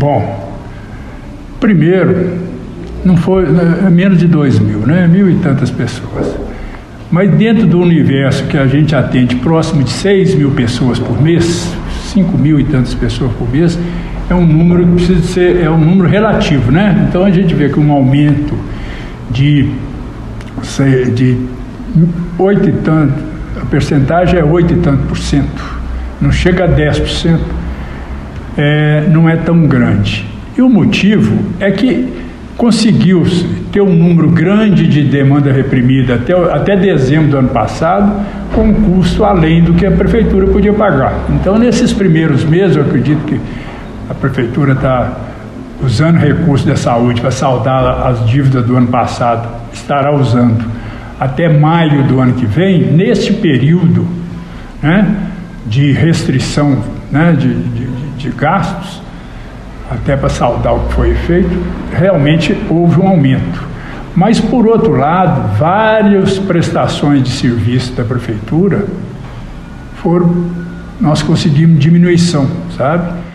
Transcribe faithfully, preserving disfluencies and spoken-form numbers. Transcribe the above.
Bom, primeiro, não foi é menos de dois mil, né? Mil e tantas pessoas. Mas dentro do universo que a gente atende próximo de seis mil pessoas por mês, cinco mil e tantas pessoas por mês, é um número que precisa ser, é um número relativo, né? Então a gente vê que um aumento de, de oito e tanto, a percentagem é oito e tanto por cento, não chega a dez por cento, é, não é tão grande. E o motivo é que conseguiu-se ter um número grande de demanda reprimida até, até dezembro do ano passado, com um custo além do que a prefeitura podia pagar. Então, nesses primeiros meses, eu acredito que a prefeitura está usando recursos da saúde para saldar as dívidas do ano passado, estará usando até maio do ano que vem, neste período, né, de restrição, né, de, de, de gastos, até para saldar o que foi feito, realmente houve um aumento. Mas, por outro lado, várias prestações de serviço da prefeitura foram, nós conseguimos diminuição, sabe?